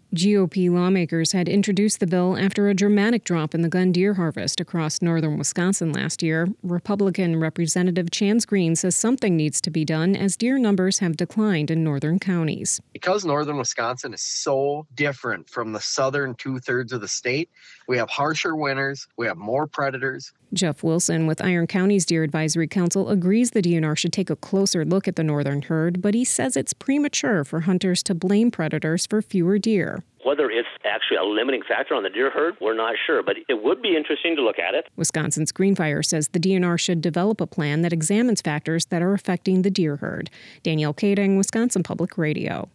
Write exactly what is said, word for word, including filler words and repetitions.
G O P lawmakers had introduced the bill after a dramatic drop in the gun deer harvest across northern Wisconsin last year. Republican Representative Chance Green says something needs to be done as deer numbers have declined in northern counties. Because northern Wisconsin is so different from the southern two-thirds of the state, we have harsher winters, we have more predators. Jeff Wilson with Iron County's Deer Advisory Council agrees the D N R should take a closer look at the northern herd, but he says it's premature for hunters to blame predators for fewer deer. Whether it's actually a limiting factor on the deer herd, we're not sure, but it would be interesting to look at it. Wisconsin's Greenfire says the D N R should develop a plan that examines factors that are affecting the deer herd. Danielle Kading, Wisconsin Public Radio.